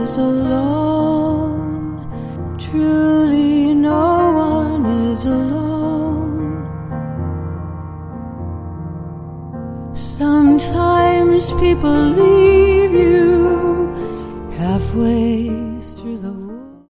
is alone. Truly no one is alone. Sometimes people leave you halfway